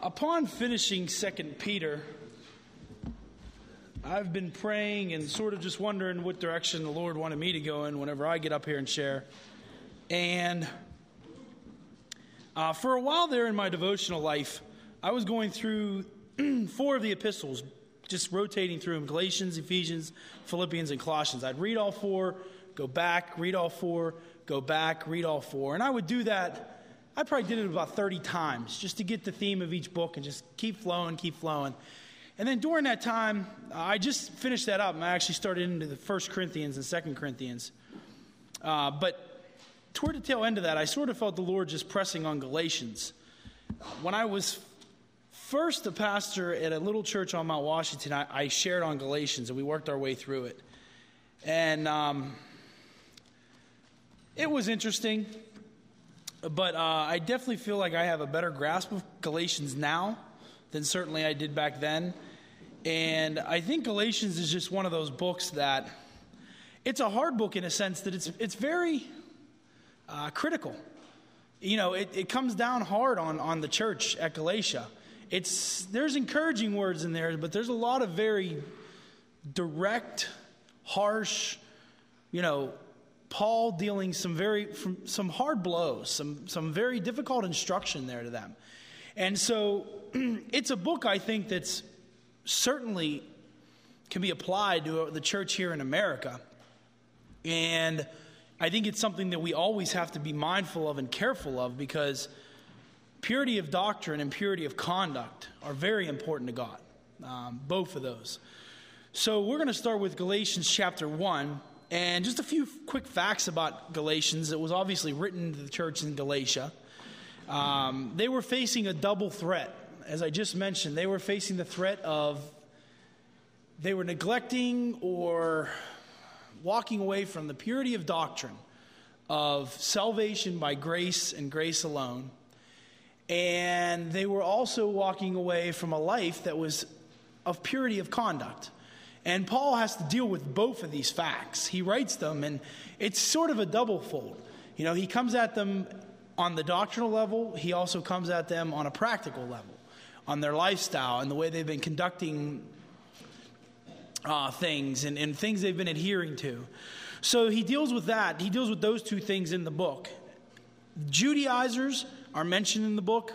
Upon finishing 2 Peter, I've been praying and sort of just wondering what direction the Lord wanted me to go in whenever I get up here and share. And for a while there in my devotional life, I was going through 4 of the epistles, just rotating through them: Galatians, Ephesians, Philippians, and Colossians. I'd read all 4, go back, read all 4, go back, read all 4. And I would do that. I probably did it about 30 times just to get the theme of each book and just keep flowing. And then during that time, I just finished that up, and I actually started into the 1 Corinthians and 2 Corinthians. But toward the tail end of that, I sort of felt the Lord just pressing on Galatians. When I was first a pastor at a little church on Mount Washington, I shared on Galatians, and we worked our way through it. And it was interesting, but I definitely feel like I have a better grasp of Galatians now than certainly I did back then. And I think Galatians is just one of those books that it's a hard book in a sense that it's very critical. You know, it comes down hard on the church at Galatia. There's encouraging words in there, but there's a lot of very direct, harsh, Paul dealing some hard blows, some very difficult instruction there to them. And so it's a book I think that's certainly can be applied to the church here in America. And I think it's something that we always have to be mindful of and careful of, because purity of doctrine and purity of conduct are very important to God, both of those. So we're going to start with Galatians chapter 1. And just a few quick facts about Galatians. It was obviously written to the church in Galatia. They were facing a double threat. As I just mentioned, they were facing the threat of they were neglecting or walking away from the purity of doctrine of salvation by grace and grace alone. And they were also walking away from a life that was of purity of conduct. And Paul has to deal with both of these facts. He writes them, and it's sort of a double fold. He comes at them on the doctrinal level. He also comes at them on a practical level, on their lifestyle and the way they've been conducting things and things they've been adhering to. So he deals with that. He deals with those two things in the book. Judaizers are mentioned in the book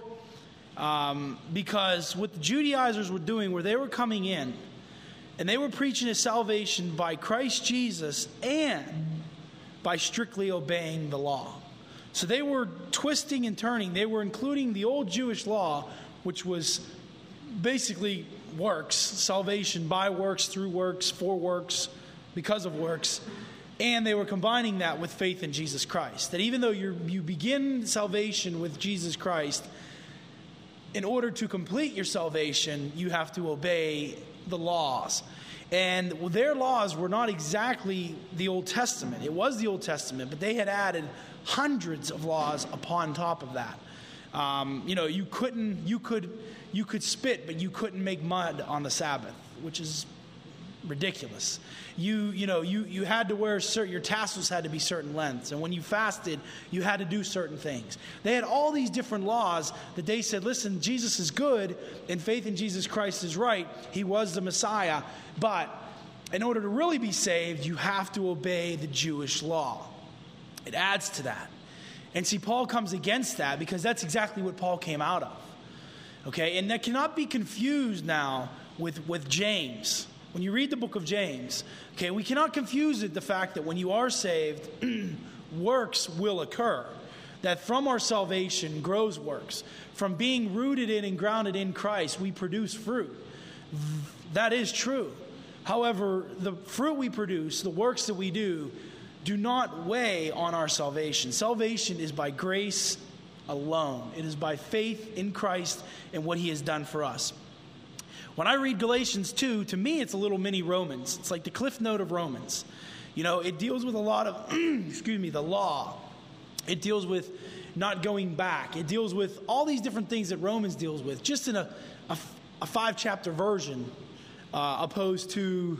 because what the Judaizers were doing, where they were coming in, and they were preaching a salvation by Christ Jesus and by strictly obeying the law. So they were twisting and turning. They were including the old Jewish law, which was basically works, salvation by works, through works, for works, because of works. And they were combining that with faith in Jesus Christ. That even though you begin salvation with Jesus Christ, in order to complete your salvation, you have to obey the laws. And their laws were not exactly the Old Testament. It was the Old Testament, but they had added hundreds of laws upon top of that. You could spit, but you couldn't make mud on the Sabbath, which is ridiculous. You had to wear your tassels had to be certain lengths, and when you fasted, you had to do certain things. They had all these different laws that they said, listen, Jesus is good, and faith in Jesus Christ is right. He was the Messiah, but in order to really be saved, you have to obey the Jewish law. It adds to that. And see, Paul comes against that because that's exactly what Paul came out of. Okay, and that cannot be confused now with James. When you read the book of James, okay, we cannot confuse it, the fact that when you are saved, works will occur. That from our salvation grows works. From being rooted in and grounded in Christ, we produce fruit. That is true. However, the fruit we produce, the works that we do not weigh on our salvation. Salvation is by grace alone. It is by faith in Christ and what He has done for us. When I read Galatians 2, to me it's a little mini Romans. It's like the cliff note of Romans. It deals with a lot of, the law. It deals with not going back. It deals with all these different things that Romans deals with, just in a 5-chapter version, opposed to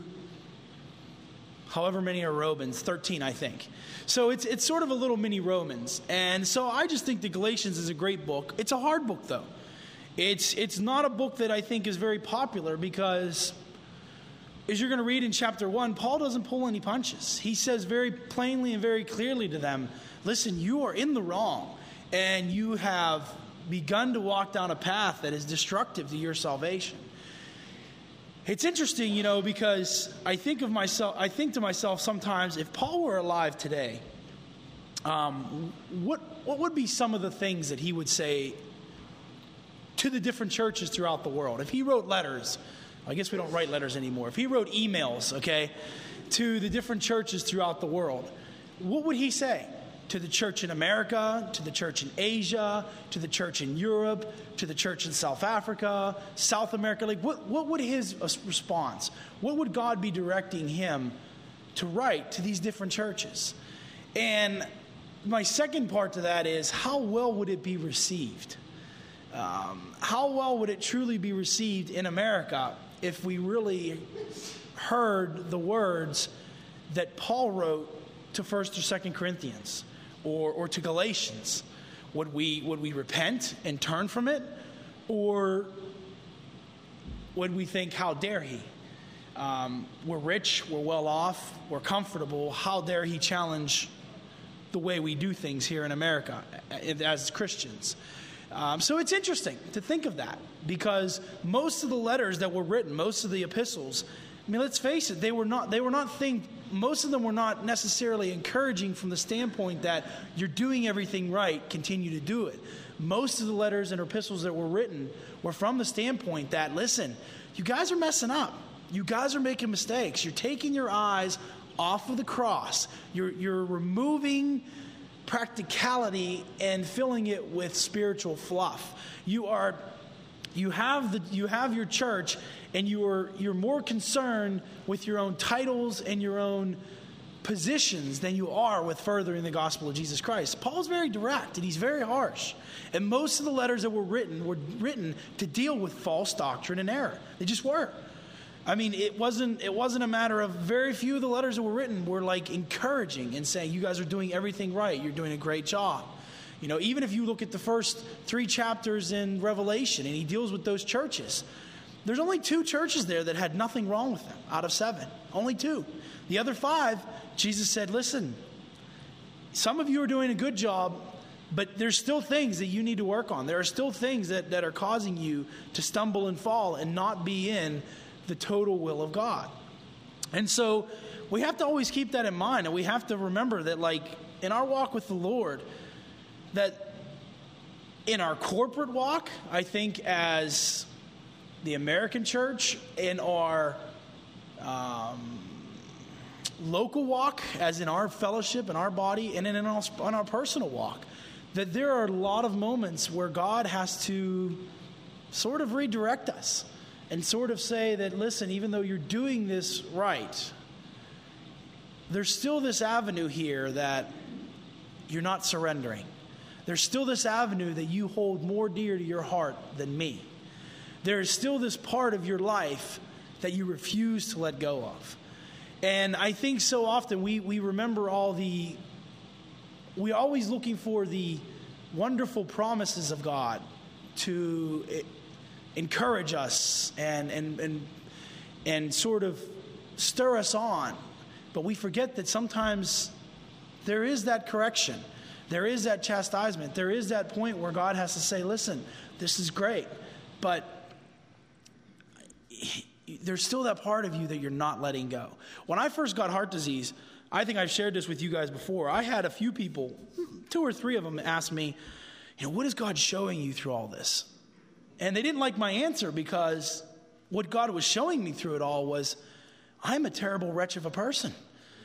however many are Romans, 13 I think. So it's sort of a little mini Romans. And so I just think that Galatians is a great book. It's a hard book though. It's not a book that I think is very popular because, as you're going to read in chapter 1, Paul doesn't pull any punches. He says very plainly and very clearly to them, listen, you are in the wrong, and you have begun to walk down a path that is destructive to your salvation. It's interesting, because I think to myself sometimes, if Paul were alive today, what would be some of the things that he would say to the different churches throughout the world? If he wrote letters, I guess we don't write letters anymore. If he wrote emails, to the different churches throughout the world, what would he say? To the church in America, to the church in Asia, to the church in Europe, to the church in South Africa, South America. What would his response? What would God be directing him to write to these different churches? And my second part to that is, how well would it be received? How well would it truly be received in America if we really heard the words that Paul wrote to 1st or 2nd Corinthians or to Galatians? Would we repent and turn from it? Or would we think, how dare he? We're rich, we're well off, we're comfortable. How dare he challenge the way we do things here in America as Christians? So it's interesting to think of that, because most of the letters that were written, most of the epistles, let's face it, most of them were not necessarily encouraging from the standpoint that you're doing everything right, continue to do it. Most of the letters and epistles that were written were from the standpoint that, listen, you guys are messing up. You guys are making mistakes. You're taking your eyes off of the cross. You're removing practicality and filling it with spiritual fluff. You have your church, and you're more concerned with your own titles and your own positions than you are with furthering the gospel of Jesus Christ. Paul's very direct and he's very harsh. And most of the letters that were written to deal with false doctrine and error. They just were. It wasn't a matter of, very few of the letters that were written were encouraging and saying, you guys are doing everything right. You're doing a great job. Even if you look at the first 3 chapters in Revelation and he deals with those churches, there's only 2 churches there that had nothing wrong with them out of 7. Only 2. The other 5, Jesus said, listen, some of you are doing a good job, but there's still things that you need to work on. There are still things that are causing you to stumble and fall and not be in the total will of God. And so we have to always keep that in mind, and we have to remember that in our walk with the Lord, that in our corporate walk, I think as the American church, in our local walk, as in our fellowship, in our body, and in our personal walk, that there are a lot of moments where God has to sort of redirect us and sort of say that, listen, even though you're doing this right, there's still this avenue here that you're not surrendering. There's still this avenue that you hold more dear to your heart than me. There is still this part of your life that you refuse to let go of. And I think so often we remember we're always looking for the wonderful promises of God to encourage us and sort of stir us on. But we forget that sometimes there is that correction. There is that chastisement. There is that point where God has to say, listen, this is great, but there's still that part of you that you're not letting go. When I first got heart disease, I think I've shared this with you guys before. I had a few people, 2 or 3 of them, ask me, what is God showing you through all this? And they didn't like my answer, because what God was showing me through it all was, I'm a terrible wretch of a person.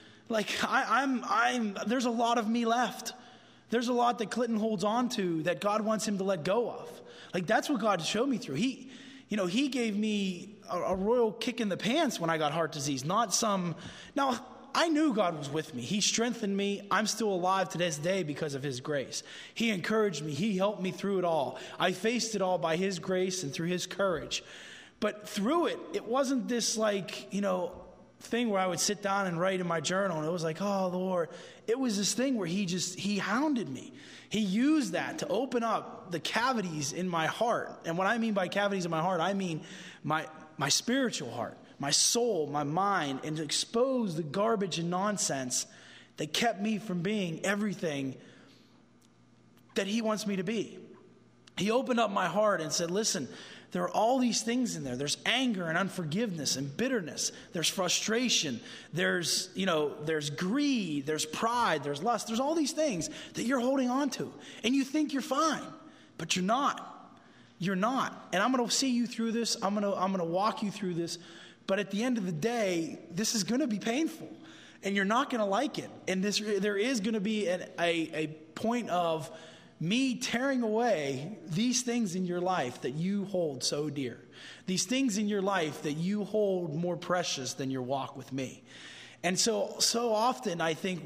There's a lot of me left. There's a lot that Clinton holds on to that God wants him to let go of. That's what God showed me through. He gave me a royal kick in the pants when I got heart disease, not some. Now, I knew God was with me. He strengthened me. I'm still alive to this day because of his grace. He encouraged me. He helped me through it all. I faced it all by his grace and through his courage. But through it, it wasn't this thing where I would sit down and write in my journal, and it was like, oh, Lord. It was this thing where he hounded me. He used that to open up the cavities in my heart. And what I mean by cavities in my heart, I mean my spiritual heart, my soul, my mind, and to expose the garbage and nonsense that kept me from being everything that he wants me to be. He opened up my heart and said, listen, there are all these things in there. There's anger and unforgiveness and bitterness. There's frustration. There's greed. There's pride. There's lust. There's all these things that you're holding on to. And you think you're fine, but you're not. You're not. And I'm going to see you through this. I'm going to walk you through this. But at the end of the day, this is going to be painful. And you're not going to like it. And there is going to be a point of me tearing away these things in your life that you hold so dear. These things in your life that you hold more precious than your walk with me. And so often I think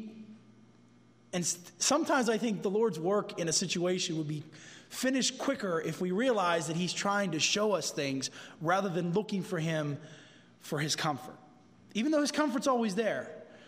sometimes I think the Lord's work in a situation would be finished quicker if we realize that he's trying to show us things rather than looking for him for his comfort. Even though his comfort's always there.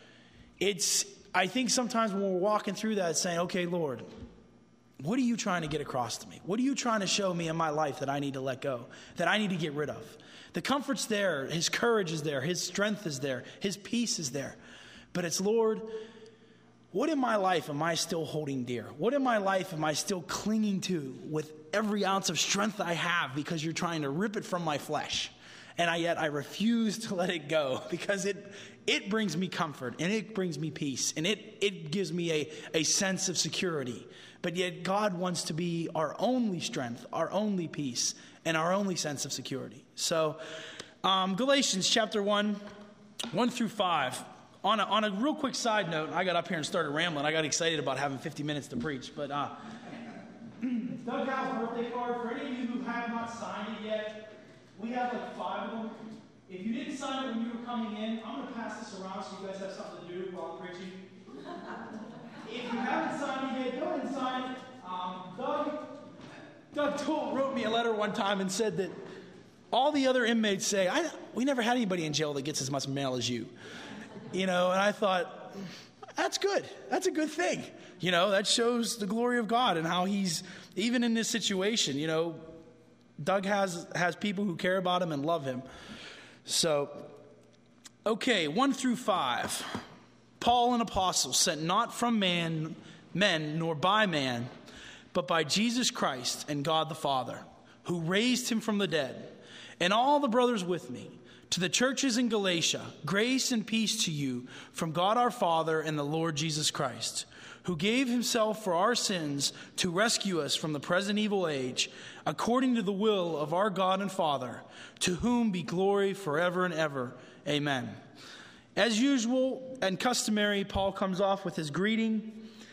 I think sometimes when we're walking through that, saying, okay, Lord, what are you trying to get across to me? What are you trying to show me in my life that I need to let go, that I need to get rid of? The comfort's there. His courage is there. His strength is there. His peace is there. But it's, Lord, what in my life am I still holding dear? What in my life am I still clinging to with every ounce of strength I have because you're trying to rip it from my flesh? And yet I refuse to let it go because it brings me comfort and it brings me peace and it gives me a sense of security. But yet God wants to be our only strength, our only peace, and our only sense of security. So Galatians chapter 1 through 5. On a real quick side note, I got up here and started rambling. I got excited about having 50 minutes to preach. But it's Doug Howe's birthday card. For any of you who have not signed it yet, we have like 5 of them. If you didn't sign it when you were coming in, I'm going to pass this around so you guys have something to do while I'm preaching. If you haven't signed it yet, go ahead and sign it. Doug Toole wrote me a letter one time and said that all the other inmates say, we never had anybody in jail that gets as much mail as you. And I thought, that's good. That's a good thing. That shows the glory of God and how he's, even in this situation, Doug has people who care about him and love him. So, okay, 1 through 5. Paul, an apostle, sent not from men nor by man, but by Jesus Christ and God the Father, who raised him from the dead, and all the brothers with me, to the churches in Galatia, grace and peace to you from God our Father and the Lord Jesus Christ, who gave himself for our sins to rescue us from the present evil age, according to the will of our God and Father, to whom be glory forever and ever. Amen. As usual and customary, Paul comes off with his greeting.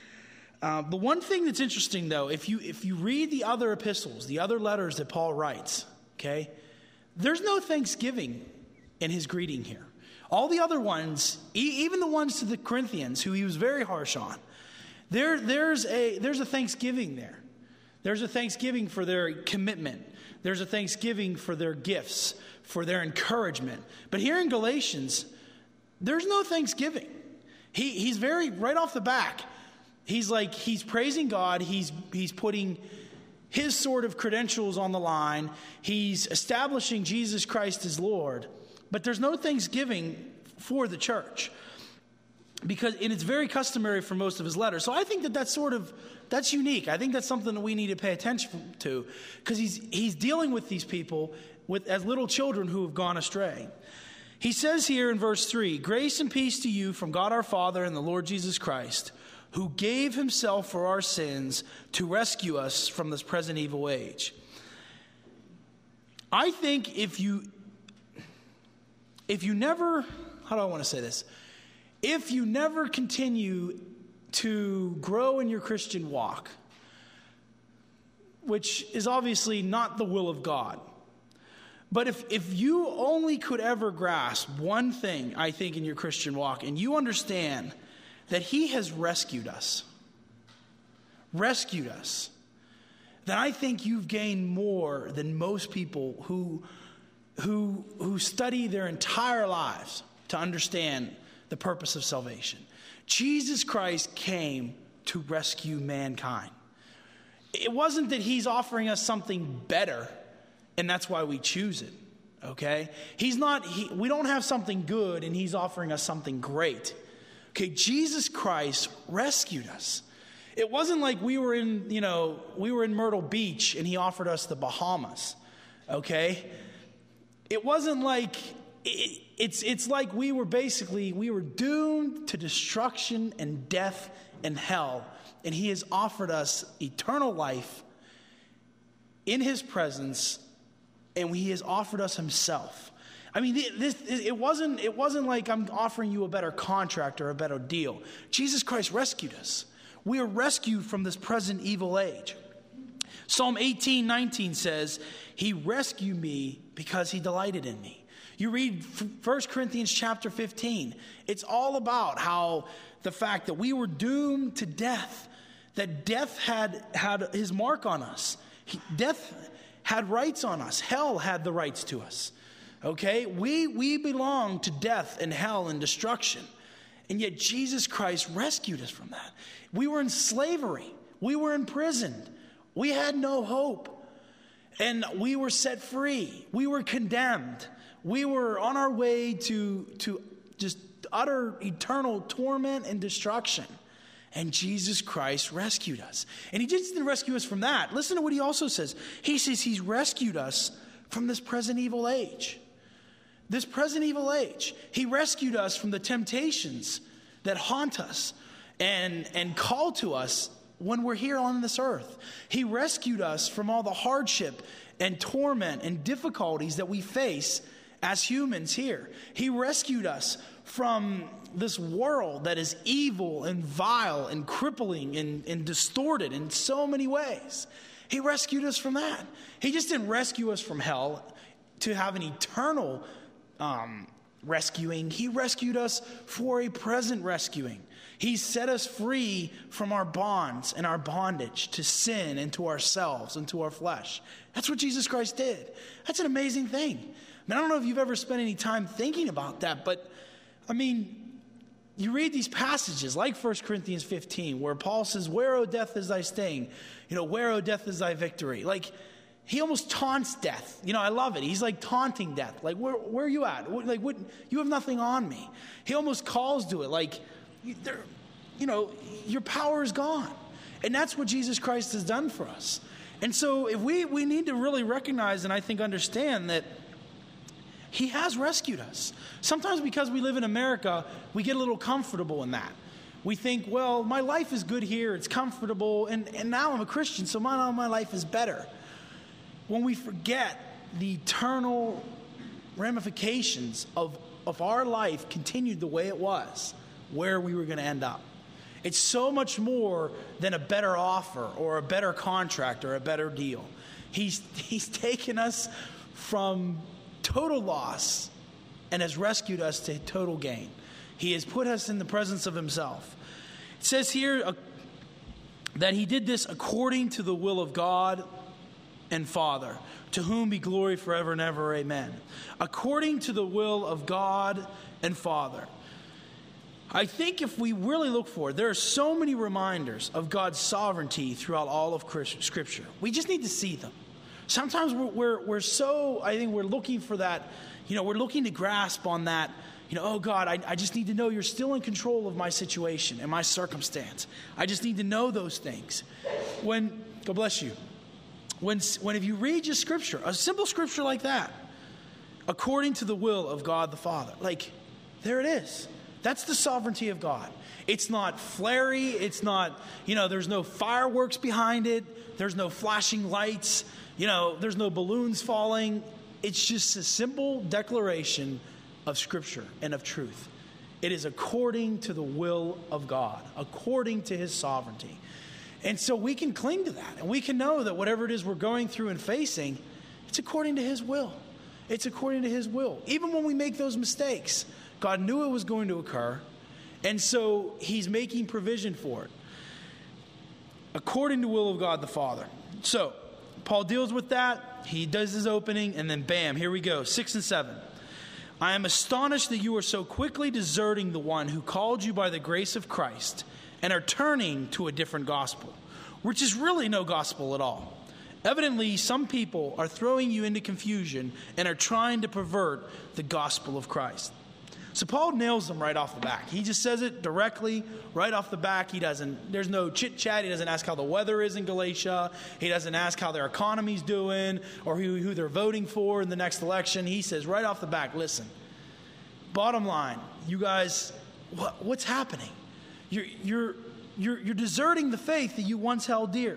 The one thing that's interesting, though, if you read the other epistles, the other letters that Paul writes, okay, there's no thanksgiving in his greeting here. All the other ones, even the ones to the Corinthians, who he was very harsh on, there's a thanksgiving there. There's a thanksgiving for their commitment. There's a thanksgiving for their gifts, for their encouragement. But here in Galatians, there's no thanksgiving. He's very, right off the back, he's praising God. He's putting his sort of credentials on the line. He's establishing Jesus Christ as Lord. But there's no thanksgiving for the church. And it's very customary for most of his letters. So I think that's unique. I think that's something that we need to pay attention to. Because he's dealing with these people as little children who have gone astray. He says here in verse 3, grace and peace to you from God our Father and the Lord Jesus Christ, who gave himself for our sins to rescue us from this present evil age. I think if you never, how do I want to say this? If you never continue to grow in your Christian walk, which is obviously not the will of God, but if you only could ever grasp one thing, I think, in your Christian walk, and you understand that he has rescued us, then I think you've gained more than most people who study their entire lives to understand the purpose of salvation. Jesus Christ came to rescue mankind. It wasn't that he's offering us something better, and that's why we choose it, okay? We don't have something good, and he's offering us something great. Okay, Jesus Christ rescued us. It wasn't like we were in Myrtle Beach, and he offered us the Bahamas, okay? It wasn't like, it's like we were doomed to destruction and death and hell, and he has offered us eternal life in his presence, and he has offered us himself. I mean, it wasn't like I'm offering you a better contract or a better deal. Jesus Christ rescued us. We are rescued from this present evil age. Psalm 18:19 says, he rescued me because he delighted in me. You read 1 Corinthians chapter 15. It's all about how the fact that we were doomed to death, that death had his mark on us. Death had rights on us. Hell had the rights to us. Okay? We belong to death and hell and destruction. And yet Jesus Christ rescued us from that. We were in slavery. We were imprisoned. We had no hope. And we were set free. We were condemned. We were on our way to just utter eternal torment and destruction. And Jesus Christ rescued us. And he just didn't rescue us from that. Listen to what he also says. He says he's rescued us from this present evil age. This present evil age. He rescued us from the temptations that haunt us and call to us when we're here on this earth. He rescued us from all the hardship and torment and difficulties that we face as humans here. He rescued us from this world that is evil and vile and crippling and distorted in so many ways. He rescued us from that. He just didn't rescue us from hell to have an eternal rescuing. He rescued us for a present rescuing. He set us free from our bonds and our bondage to sin and to ourselves and to our flesh. That's what Jesus Christ did. That's an amazing thing. I don't know if you've ever spent any time thinking about that, but I mean, you read these passages like 1 Corinthians 15 where Paul says, where, O death, is thy sting? Where, O death, is thy victory? Like, he almost taunts death. I love it. He's like taunting death. Like, where are you at? Like, what? You have nothing on me. He almost calls to it like, your power is gone. And that's what Jesus Christ has done for us. And so if we need to really recognize and I think understand that he has rescued us. Sometimes because we live in America, we get a little comfortable in that. We think, well, my life is good here. It's comfortable. And now I'm a Christian, so my life is better. When we forget the eternal ramifications of our life continued the way it was, where we were going to end up. It's so much more than a better offer or a better contract or a better deal. He's taken us from total loss and has rescued us to total gain. He has put us in the presence of himself. It says here that he did this according to the will of God and Father, to whom be glory forever and ever. Amen. According to the will of God and Father. I think if we really look for it, there are so many reminders of God's sovereignty throughout all of Scripture. We just need to see them. Sometimes we're so, I think we're looking for that, we're looking to grasp on that, oh God, I just need to know you're still in control of my situation and my circumstance. I just need to know those things. God bless you. When if you read just Scripture, a simple Scripture like that, according to the will of God the Father, like, there it is. That's the sovereignty of God. It's not flary. It's not, there's no fireworks behind it. There's no flashing lights. There's no balloons falling. It's just a simple declaration of Scripture and of truth. It is according to the will of God, according to his sovereignty. And so we can cling to that. And we can know that whatever it is we're going through and facing, it's according to his will. It's according to his will. Even when we make those mistakes, God knew it was going to occur, and so he's making provision for it, according to the will of God the Father. So, Paul deals with that. He does his opening, and then bam, here we go, 6 and 7. I am astonished that you are so quickly deserting the one who called you by the grace of Christ and are turning to a different gospel, which is really no gospel at all. Evidently, some people are throwing you into confusion and are trying to pervert the gospel of Christ. So Paul nails them right off the back. He just says it directly, right off the back. There's no chit-chat. He doesn't ask how the weather is in Galatia. He doesn't ask how their economy's doing or who they're voting for in the next election. He says right off the back, listen, bottom line, you guys, what's happening? You're deserting the faith that you once held dear.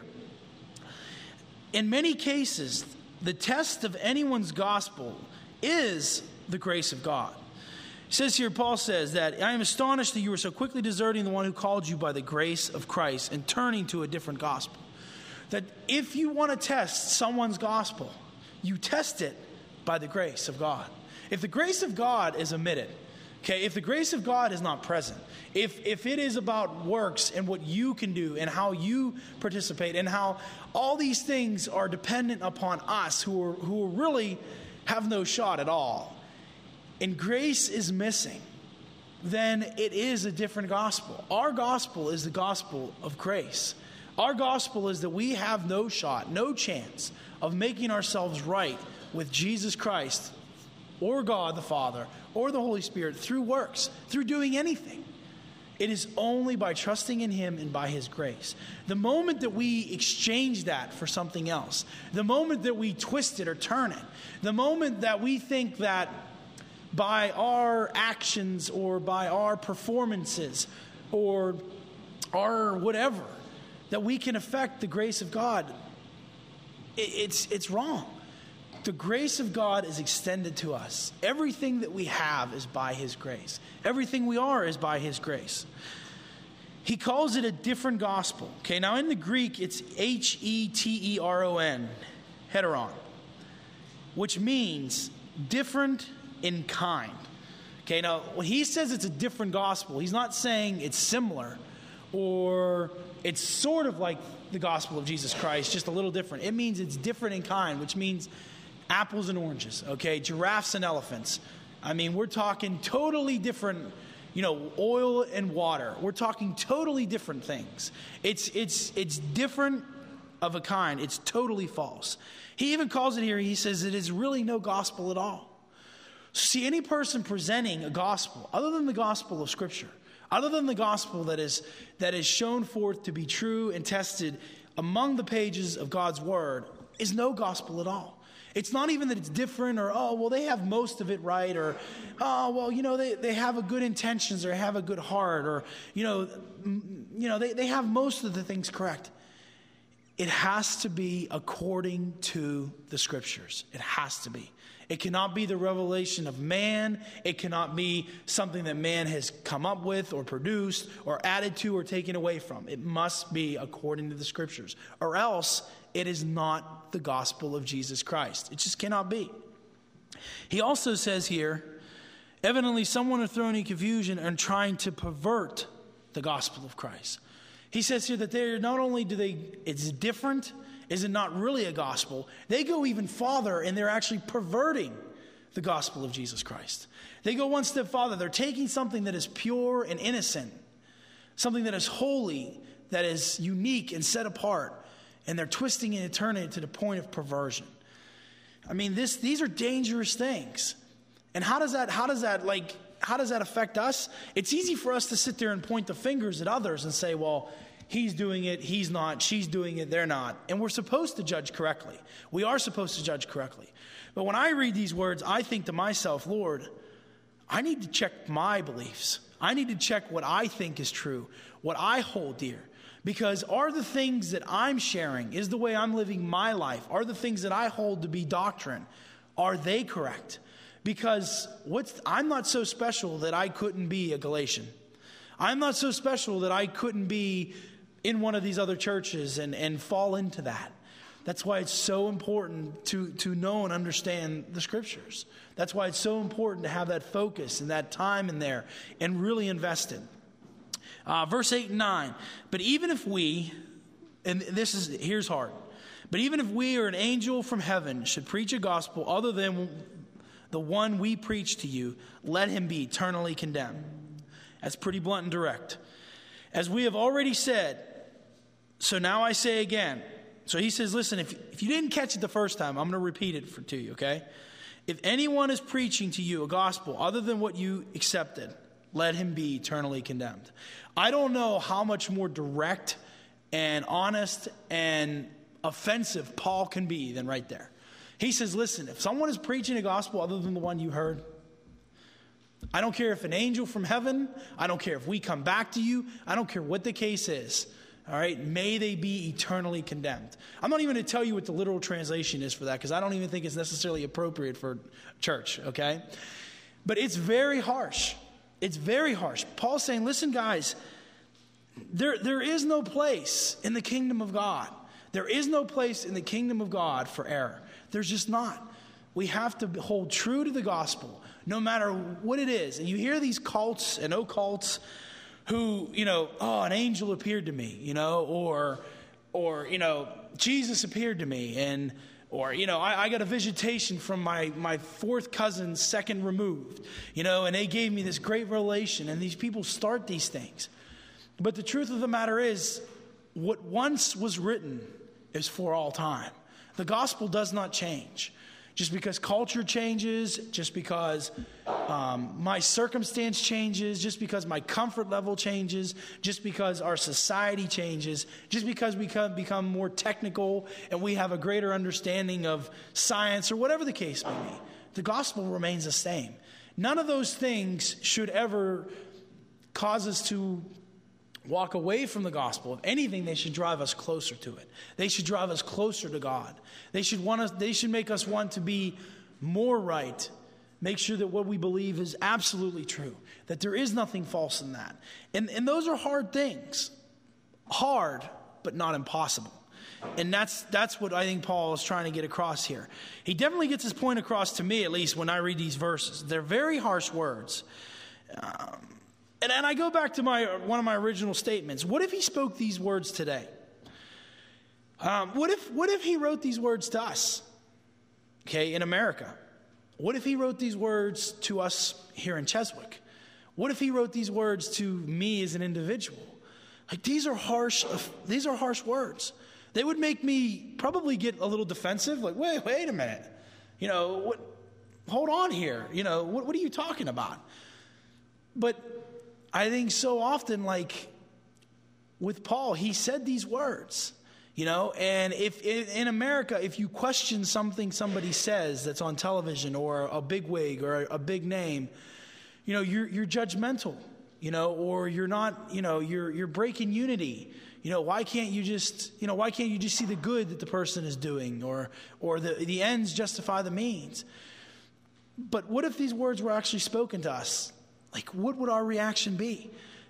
In many cases, the test of anyone's gospel is the grace of God. It says here, Paul says that, I am astonished that you are so quickly deserting the one who called you by the grace of Christ and turning to a different gospel. That if you want to test someone's gospel, you test it by the grace of God. If the grace of God is omitted, okay, if the grace of God is not present, if it is about works and what you can do and how you participate and how all these things are dependent upon us who really have no shot at all, and grace is missing, then it is a different gospel. Our gospel is the gospel of grace. Our gospel is that we have no shot, no chance of making ourselves right with Jesus Christ or God the Father or the Holy Spirit through works, through doing anything. It is only by trusting in Him and by His grace. The moment that we exchange that for something else, the moment that we twist it or turn it, the moment that we think that by our actions or by our performances or our whatever, that we can affect the grace of God, it's wrong. The grace of God is extended to us. Everything that we have is by His grace. Everything we are is by His grace. He calls it a different gospel. Okay, now in the Greek, it's heteron, heteron, which means different in kind. Okay, now when he says it's a different gospel, he's not saying it's similar or it's sort of like the gospel of Jesus Christ, just a little different. It means it's different in kind, which means apples and oranges, okay, giraffes and elephants. I mean, we're talking totally different, oil and water. We're talking totally different things. It's different of a kind. It's totally false. He even calls it here, he says it is really no gospel at all. See, any person presenting a gospel other than the gospel of Scripture, other than the gospel that is shown forth to be true and tested among the pages of God's Word, is no gospel at all. It's not even that it's different or, they have most of it right or, they have good intentions or have a good heart or, they have most of the things correct. It has to be according to the Scriptures. It has to be. It cannot be the revelation of man. It cannot be something that man has come up with or produced or added to or taken away from. It must be according to the Scriptures, or else it is not the gospel of Jesus Christ. It just cannot be. He also says here, evidently someone is throwing in confusion and trying to pervert the gospel of Christ. He says here that they're not only it's different, is it not really a gospel? They go even farther and they're actually perverting the gospel of Jesus Christ. They go one step farther. They're taking something that is pure and innocent, something that is holy, that is unique and set apart, and they're twisting it and turning it to the point of perversion. I mean, these are dangerous things. And how does that affect us? It's easy for us to sit there and point the fingers at others and say, well, he's doing it, he's not, she's doing it, they're not. And we're supposed to judge correctly. We are supposed to judge correctly. But when I read these words, I think to myself, Lord, I need to check my beliefs. I need to check what I think is true, what I hold dear. Because are the things that I'm sharing, is the way I'm living my life, are the things that I hold to be doctrine, are they correct? Because I'm not so special that I couldn't be a Galatian. I'm not so special that I couldn't be in one of these other churches and fall into that. That's why it's so important to know and understand the Scriptures. That's why it's so important to have that focus and that time in there and really invest in. Verse 8 and 9. But even if we, and here's hard. But even if we or an angel from heaven should preach a gospel other than the one we preach to you, let him be eternally condemned. That's pretty blunt and direct. As we have already said, so now I say again. So he says, listen, if you didn't catch it the first time, I'm going to repeat it to you, okay? If anyone is preaching to you a gospel other than what you accepted, let him be eternally condemned. I don't know how much more direct and honest and offensive Paul can be than right there. He says, listen, if someone is preaching a gospel other than the one you heard, I don't care if an angel from heaven, I don't care if we come back to you, I don't care what the case is. All right, may they be eternally condemned. I'm not even going to tell you what the literal translation is for that because I don't even think it's necessarily appropriate for church, okay? But it's very harsh. It's very harsh. Paul's saying, listen, guys, there is no place in the kingdom of God. There is no place in the kingdom of God for error. There's just not. We have to hold true to the gospel, no matter what it is. And you hear these cults and occults who, an angel appeared to me, or Jesus appeared to me, I got a visitation from my fourth cousin, second removed, and they gave me this great revelation, and these people start these things. But the truth of the matter is, what once was written is for all time. The gospel does not change. Just because culture changes, just because my circumstance changes, just because my comfort level changes, just because our society changes, just because we become more technical and we have a greater understanding of science or whatever the case may be, the gospel remains the same. None of those things should ever cause us to walk away from the gospel. If anything, they should drive us closer to it. They should drive us closer to God. They should make us want to be more right. Make sure that what we believe is absolutely true. That there is nothing false in that. And those are hard things. Hard, but not impossible. And that's what I think Paul is trying to get across here. He definitely gets his point across to me, at least when I read these verses. They're very harsh words. And I go back to one of my original statements. What if he spoke these words today? What if he wrote these words to us, okay, in America? What if he wrote these words to us here in Cheswick? What if he wrote these words to me as an individual? Like, these are harsh words. They would make me probably get a little defensive. Like, wait a minute. Hold on here. What are you talking about? But I think so often, like with Paul, he said these words, and if in America, if you question something somebody says that's on television or a bigwig or a big name, you're judgmental, or you're not, you're breaking unity. Why can't you just see the good that the person is doing, or the ends justify the means? But what if these words were actually spoken to us? Like, what would our reaction be?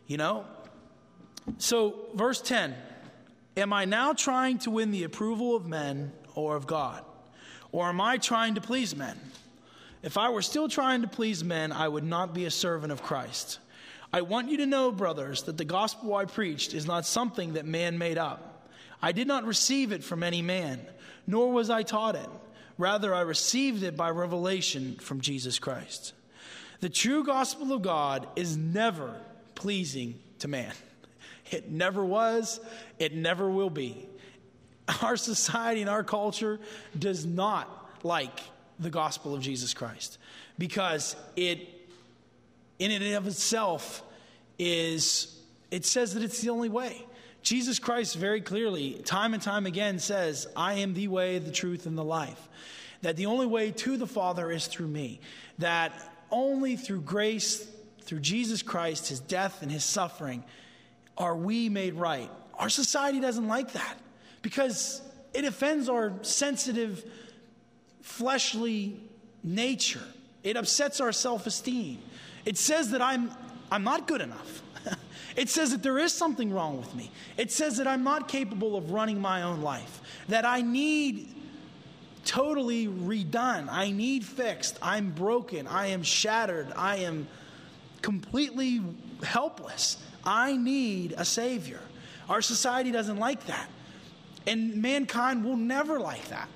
So, verse 10, am I now trying to win the approval of men or of God? Or am I trying to please men? If I were still trying to please men, I would not be a servant of Christ. I want you to know, brothers, that the gospel I preached is not something that man made up. I did not receive it from any man, nor was I taught it. Rather, I received it by revelation from Jesus Christ. The true gospel of God is never pleasing to man. It never was. It never will be. Our society and our culture does not like the gospel of Jesus Christ because it, in and of itself, it says that it's the only way. Jesus Christ very clearly, time and time again, says, I am the way, the truth, and the life. That the only way to the Father is through me. That only through grace, through Jesus Christ, his death and his suffering, are we made right. Our society doesn't like that because it offends our sensitive, fleshly nature. It upsets our self-esteem. It says that I'm not good enough. It says that there is something wrong with me. It says that I'm not capable of running my own life, that I need totally redone. I need fixed. I'm broken. I am shattered. I am completely helpless. I need a Savior. Our society doesn't like that. And mankind will never like that.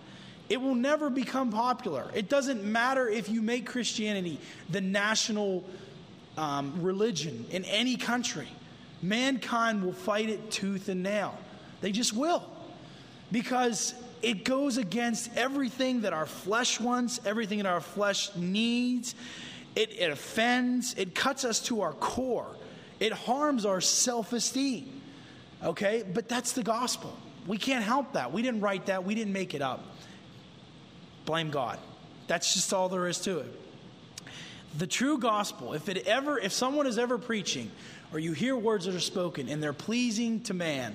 It will never become popular. It doesn't matter if you make Christianity the national religion in any country. Mankind will fight it tooth and nail. They just will. Because it goes against everything that our flesh wants, everything that our flesh needs. It offends. It cuts us to our core. It harms our self-esteem. Okay? But that's the gospel. We can't help that. We didn't write that. We didn't make it up. Blame God. That's just all there is to it. The true gospel, if someone is ever preaching, or you hear words that are spoken and they're pleasing to man,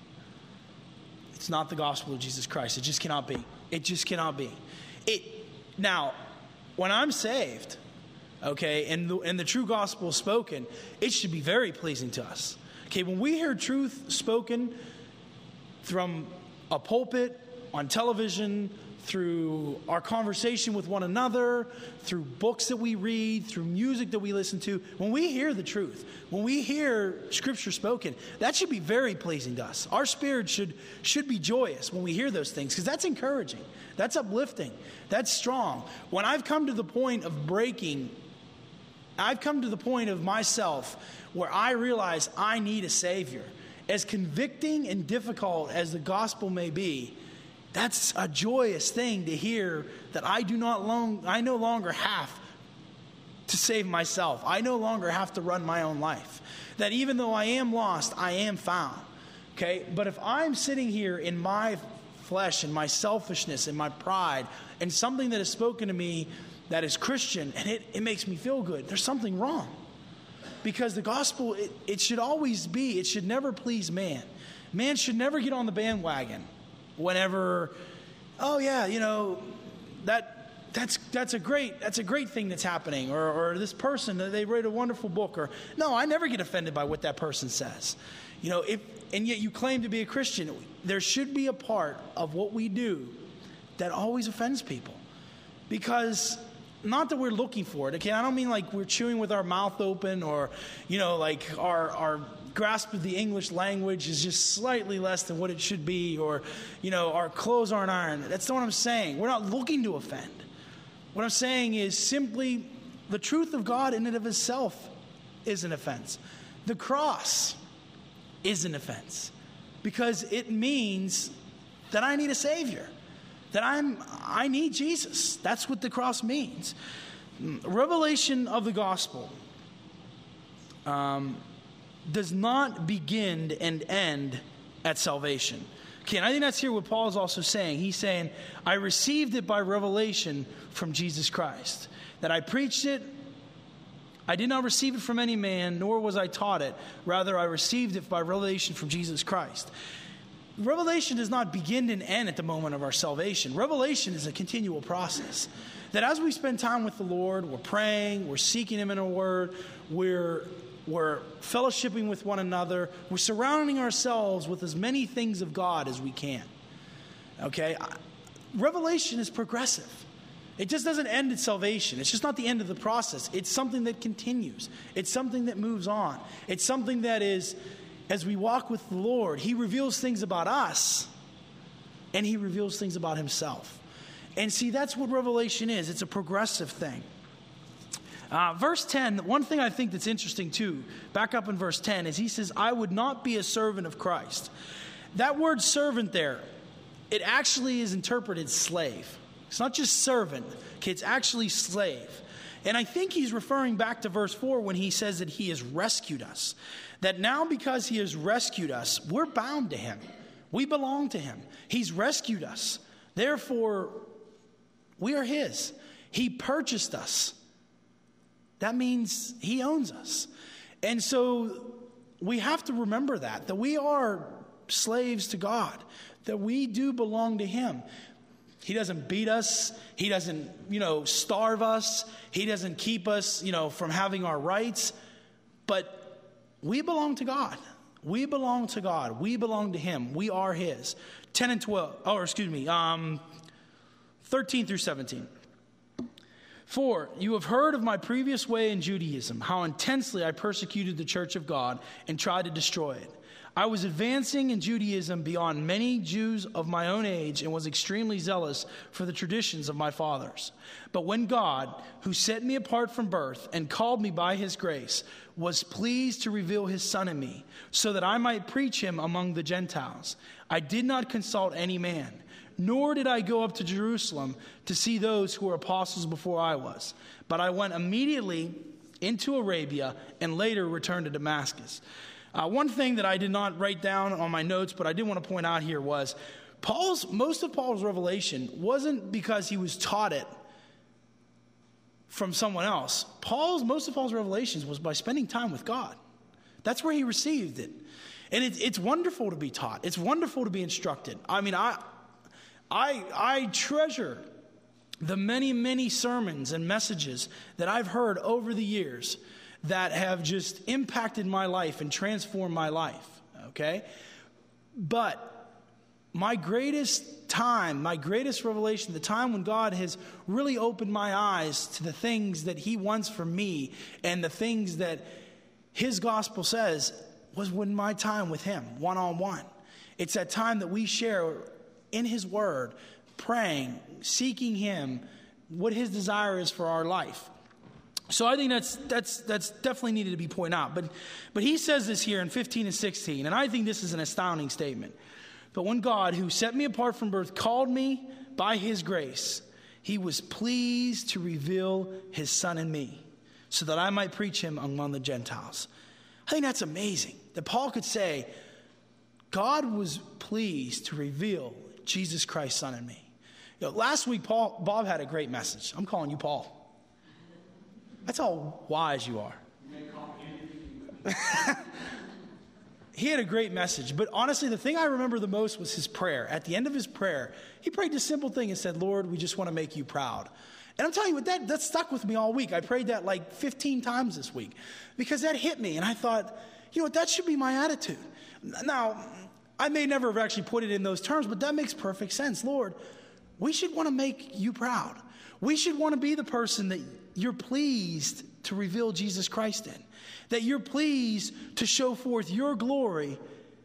it's not the gospel of Jesus Christ. It just cannot be. It just cannot be. Now, when I'm saved, okay, and the true gospel is spoken, it should be very pleasing to us. Okay, when we hear truth spoken from a pulpit, on television, through our conversation with one another, through books that we read, through music that we listen to, when we hear the truth, when we hear Scripture spoken, that should be very pleasing to us. Our spirit should be joyous when we hear those things, because that's encouraging, that's uplifting, that's strong. When I've come to the point of breaking, I've come to the point of myself where I realize I need a Savior. As convicting and difficult as the gospel may be, that's a joyous thing to hear, that I no longer have to save myself. I no longer have to run my own life. That even though I am lost, I am found. Okay? But if I'm sitting here in my flesh and my selfishness and my pride and something that is spoken to me that is Christian and it makes me feel good, there's something wrong. Because the gospel, it should always be, it should never please man. Man should never get on the bandwagon whenever, oh yeah, you know, that's a great thing that's happening, or this person, they wrote a wonderful book, or no, I never get offended by what that person says. You know, and yet you claim to be a Christian. There should be a part of what we do that always offends people, because not that we're looking for it. Okay, I don't mean like we're chewing with our mouth open, or you know, like our grasp of the English language is just slightly less than what it should be, or you know, our clothes aren't ironed. That's not what I'm saying. We're not looking to offend. What I'm saying is simply the truth of God in and of itself is an offense. The cross is an offense, because it means that I need a Savior, that I need Jesus. That's what the cross means. Revelation of the gospel does not begin and end at salvation. Okay, and I think that's here what Paul is also saying. He's saying, I received it by revelation from Jesus Christ. That I preached it, I did not receive it from any man, nor was I taught it. Rather, I received it by revelation from Jesus Christ. Revelation does not begin and end at the moment of our salvation. Revelation is a continual process. That as we spend time with the Lord, we're praying, we're seeking Him in our word, we're fellowshipping with one another, we're surrounding ourselves with as many things of God as we can. Okay? Revelation is progressive. It just doesn't end at salvation. It's just not the end of the process. It's something that continues. It's something that moves on. It's something that is, as we walk with the Lord, He reveals things about us, and He reveals things about Himself. And see, that's what revelation is. It's a progressive thing. Verse 10, one thing I think that's interesting too, back up in verse 10, is he says, I would not be a servant of Christ. That word servant there, it actually is interpreted slave. It's not just servant, okay, it's actually slave. And I think he's referring back to verse 4 when he says that He has rescued us. That now because He has rescued us, we're bound to Him. We belong to Him. He's rescued us. Therefore, we are His. He purchased us. That means He owns us. And so we have to remember that we are slaves to God, that we do belong to Him. He doesn't beat us. He doesn't, starve us. He doesn't keep us, from having our rights. But we belong to God. We belong to God. We belong to Him. We are His. 13 through 17. For you have heard of my previous way in Judaism, how intensely I persecuted the church of God and tried to destroy it. I was advancing in Judaism beyond many Jews of my own age and was extremely zealous for the traditions of my fathers. But when God, who set me apart from birth and called me by his grace, was pleased to reveal his Son in me, so that I might preach him among the Gentiles, I did not consult any man, nor did I go up to Jerusalem to see those who were apostles before I was. But I went immediately into Arabia and later returned to Damascus. One thing that I did not write down on my notes, but I did want to point out here was most of Paul's revelation wasn't because he was taught it from someone else. Most of Paul's revelations was by spending time with God. That's where he received it. And it's wonderful to be taught. It's wonderful to be instructed. I mean, I treasure the many, many sermons and messages that I've heard over the years that have just impacted my life and transformed my life, okay? But my greatest time, my greatest revelation, the time when God has really opened my eyes to the things that he wants from me and the things that his gospel says, was when my time with him, one-on-one. It's that time that we share in his word, praying, seeking him, what his desire is for our life. So I think that's definitely needed to be pointed out. But he says this here in 15 and 16, and I think this is an astounding statement. But when God, who set me apart from birth, called me by his grace, he was pleased to reveal his Son in me, so that I might preach him among the Gentiles. I think that's amazing, that Paul could say, God was pleased to reveal Jesus Christ's Son in me. Last week, Bob had a great message. I'm calling you Paul. That's how wise you are. He had a great message. But honestly, the thing I remember the most was his prayer. At the end of his prayer, he prayed this simple thing and said, Lord, we just want to make you proud. And I'm telling you, that stuck with me all week. I prayed that like 15 times this week because that hit me. And I thought, that should be my attitude. Now, I may never have actually put it in those terms, but that makes perfect sense. Lord, we should want to make you proud. We should want to be the person that you're pleased to reveal Jesus Christ in. That you're pleased to show forth your glory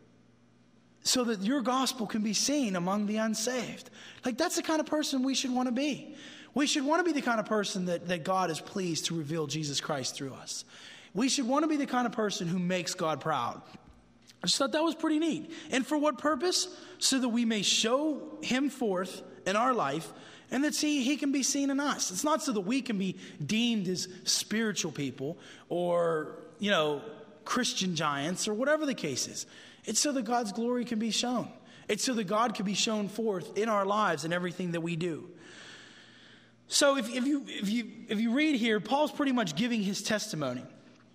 so that your gospel can be seen among the unsaved. Like, that's the kind of person we should want to be. We should want to be the kind of person that God is pleased to reveal Jesus Christ through us. We should want to be the kind of person who makes God proud. I just thought that was pretty neat. And for what purpose? So that we may show him forth in our life and that he can be seen in us. It's not so that we can be deemed as spiritual people or, Christian giants or whatever the case is. It's so that God's glory can be shown. It's so that God can be shown forth in our lives and everything that we do. So if you read here, Paul's pretty much giving his testimony.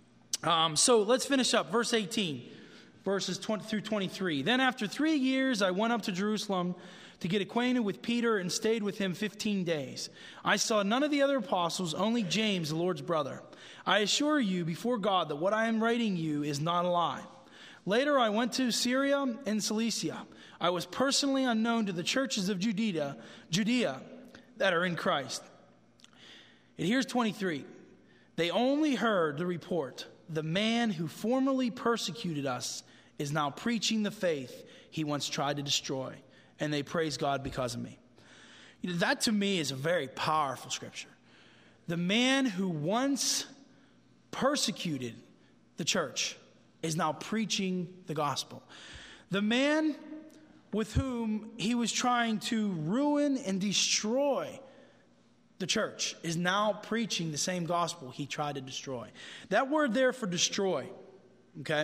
So let's finish up. Verse 18, verses 20 through 23. Then after 3 years, I went up to Jerusalem to get acquainted with Peter and stayed with him 15 days. I saw none of the other apostles, only James, the Lord's brother. I assure you before God that what I am writing you is not a lie. Later, I went to Syria and Cilicia. I was personally unknown to the churches of Judea that are in Christ. And here's 23. They only heard the report. The man who formerly persecuted us is now preaching the faith he once tried to destroy. And they praise God because of me. That to me is a very powerful scripture. The man who once persecuted the church is now preaching the gospel. The man with whom he was trying to ruin and destroy the church is now preaching the same gospel he tried to destroy. That word there for destroy, okay?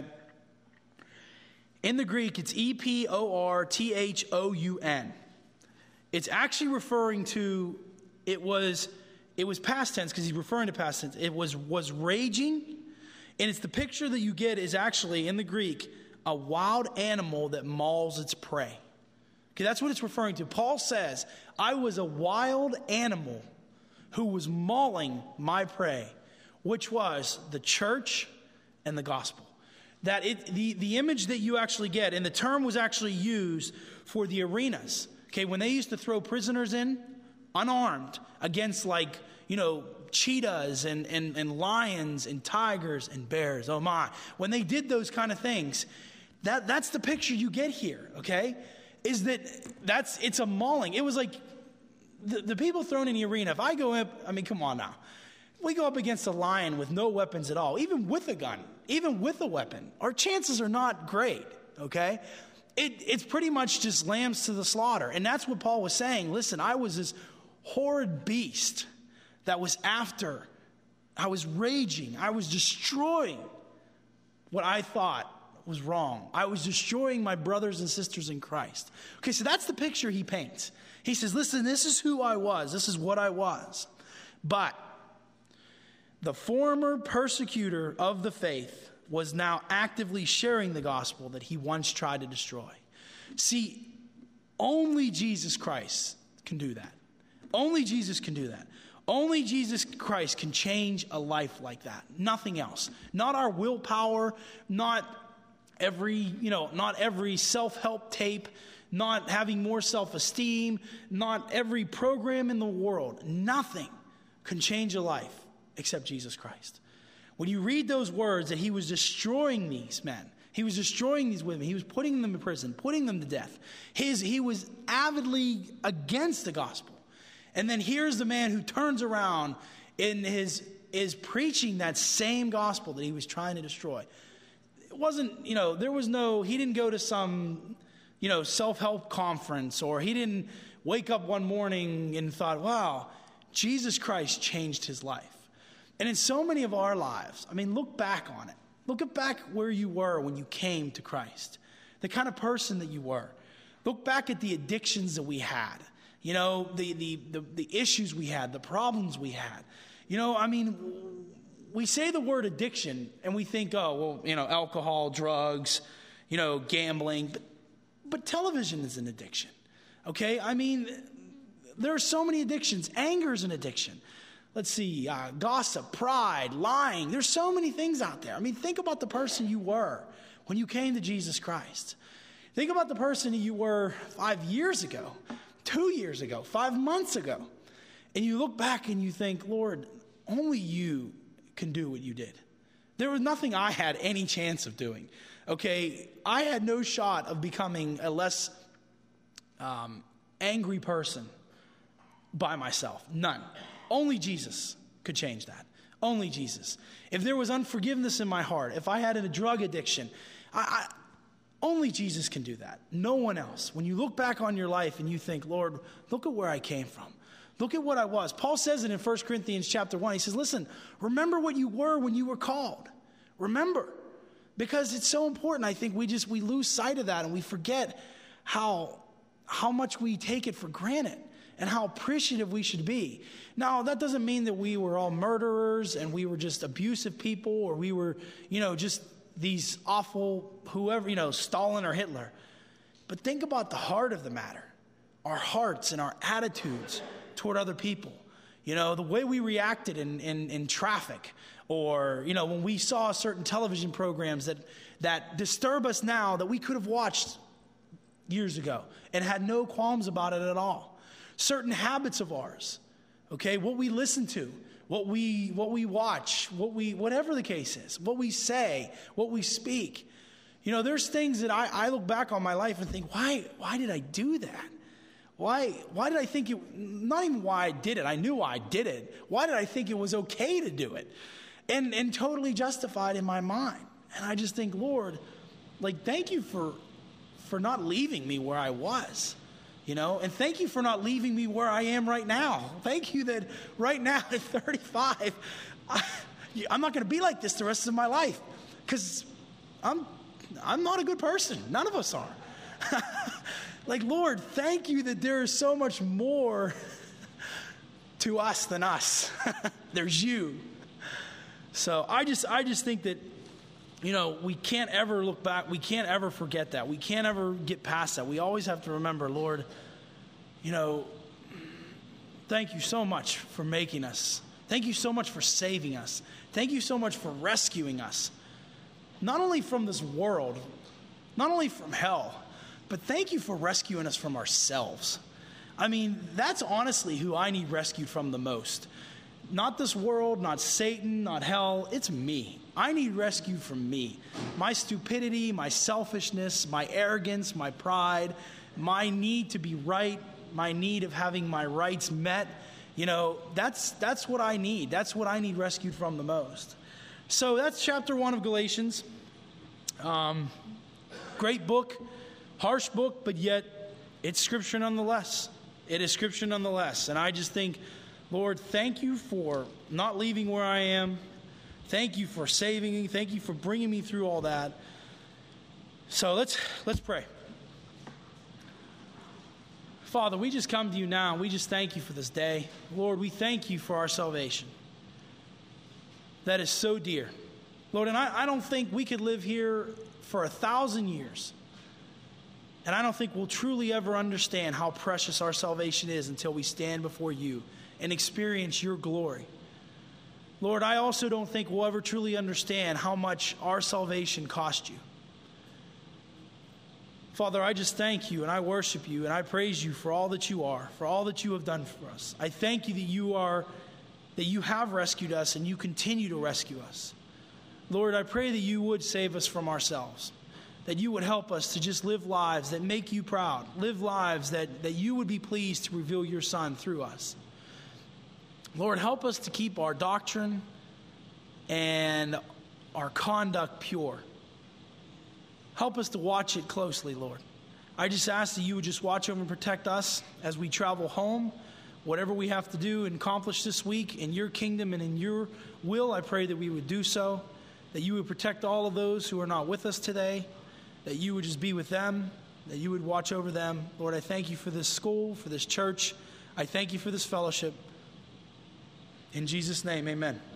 In the Greek, it's E-P-O-R-T-H-O-U-N. It's actually referring to, it was past tense because he's referring to past tense. It was raging, and it's the picture that you get is actually, in the Greek, a wild animal that mauls its prey. Okay, that's what it's referring to. Paul says, I was a wild animal who was mauling my prey, which was the church and the gospel. That the image that you actually get, and the term was actually used for the arenas. Okay, when they used to throw prisoners in, unarmed, against cheetahs and lions and tigers and bears. Oh my. When they did those kind of things, That's the picture you get here, okay? Is that it's a mauling. It was like the people thrown in the arena. If I go up, I mean, come on now. We go up against a lion with no weapons at all, even with a gun, even with a weapon, our chances are not great, okay? It's pretty much just lambs to the slaughter. And that's what Paul was saying. Listen, I was this horrid beast that was after. I was raging. I was destroying what I thought was wrong. I was destroying my brothers and sisters in Christ. Okay, so that's the picture he paints. He says, listen, this is who I was. This is what I was. But the former persecutor of the faith was now actively sharing the gospel that he once tried to destroy. See, only Jesus Christ can do that. Only Jesus can do that. Only Jesus Christ can change a life like that. Nothing else. Not our willpower, not every self-help tape, not having more self-esteem, not every program in the world. Nothing can change a life except Jesus Christ. When you read those words that he was destroying these men, he was destroying these women, he was putting them in prison, putting them to death. He was avidly against the gospel. And then here's the man who turns around and is preaching that same gospel that he was trying to destroy. It wasn't, he didn't go to some, self-help conference, or he didn't wake up one morning and thought, wow, Jesus Christ changed his life. And in so many of our lives, look back on it. Look back where you were when you came to Christ, the kind of person that you were. Look back at the addictions that we had, the issues we had, the problems we had. We say the word addiction and we think, alcohol, drugs, gambling, but television is an addiction. Okay? There are so many addictions. Anger is an addiction. Let's see, gossip, pride, lying. There's so many things out there. Think about the person you were when you came to Jesus Christ. Think about the person that you were 5 years ago, 2 years ago, 5 months ago. And you look back and you think, Lord, only you can do what you did. There was nothing I had any chance of doing. Okay, I had no shot of becoming a less angry person by myself. None. Only Jesus could change that. Only Jesus. If there was unforgiveness in my heart, if I had a drug addiction, only Jesus can do that. No one else. When you look back on your life and you think, Lord, look at where I came from. Look at what I was. Paul says it in 1 Corinthians chapter 1. He says, listen, remember what you were when you were called. Remember. Because it's so important. I think we lose sight of that and we forget how much we take it for granted and how appreciative we should be. Now, that doesn't mean that we were all murderers and we were just abusive people, or we were, just these awful, whoever, Stalin or Hitler. But think about the heart of the matter, our hearts and our attitudes toward other people. The way we reacted in traffic, or, when we saw certain television programs that disturb us now that we could have watched years ago and had no qualms about it at all. Certain habits of ours, okay, what we listen to, what we watch, whatever the case is, what we say, what we speak. There's things that I look back on my life and think, why did I do that? Why did I think it, not even why I did it, I knew I did it. Why did I think it was okay to do it? And totally justified in my mind. And I just think, Lord, thank you for not leaving me where I was. And thank you for not leaving me where I am right now. Thank you that right now at 35, I'm not going to be like this the rest of my life, because I'm not a good person. None of us are. Lord, thank you that there is so much more to us than us. There's you. So I just think that, we can't ever look back. We can't ever forget that. We can't ever get past that. We always have to remember, Lord, thank you so much for making us. Thank you so much for saving us. Thank you so much for rescuing us. Not only from this world, not only from hell, but thank you for rescuing us from ourselves. That's honestly who I need rescued from the most. Not this world, not Satan, not hell. It's me. I need rescue from me. My stupidity, my selfishness, my arrogance, my pride, my need to be right, my need of having my rights met. That's what I need. That's what I need rescued from the most. So that's chapter 1 of Galatians. Great book, harsh book, but yet it's Scripture nonetheless. It is Scripture nonetheless. And I just think, Lord, thank you for not leaving where I am. Thank you for saving me. Thank you for bringing me through all that. So let's pray. Father, we just come to you now. We just thank you for this day. Lord, we thank you for our salvation. That is so dear. Lord, and I don't think we could live here for 1,000 years. And I don't think we'll truly ever understand how precious our salvation is until we stand before you and experience your glory. Lord, I also don't think we'll ever truly understand how much our salvation cost you. Father, I just thank you and I worship you and I praise you for all that you are, for all that you have done for us. I thank you that you have rescued us and you continue to rescue us. Lord, I pray that you would save us from ourselves, that you would help us to just live lives that make you proud, live lives that you would be pleased to reveal your Son through us. Lord, help us to keep our doctrine and our conduct pure. Help us to watch it closely, Lord. I just ask that you would just watch over and protect us as we travel home. Whatever we have to do and accomplish this week in your kingdom and in your will, I pray that we would do so, that you would protect all of those who are not with us today, that you would just be with them, that you would watch over them. Lord, I thank you for this school, for this church. I thank you for this fellowship. In Jesus' name, amen.